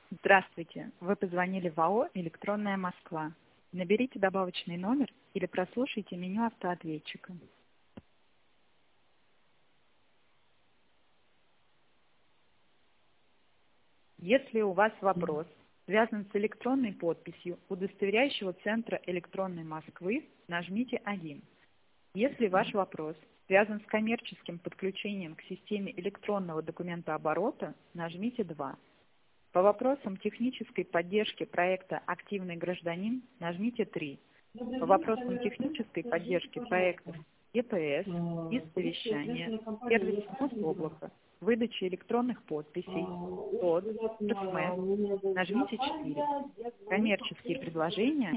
Здравствуйте. Вы позвонили в АО «Электронная Москва». Наберите добавочный номер или прослушайте меню автоответчика. Если у вас вопрос связан с электронной подписью удостоверяющего центра электронной Москвы, нажмите 1. Если ваш вопрос связан с коммерческим подключением к системе электронного документооборота, нажмите 2. По вопросам технической поддержки проекта «Активный гражданин» нажмите 3. По вопросам технической поддержки проектов ЕПС, ИС-совещания, сервис Мособлака, выдачи электронных подписей, ТОД, РСМЭ, нажмите 4. Коммерческие предложения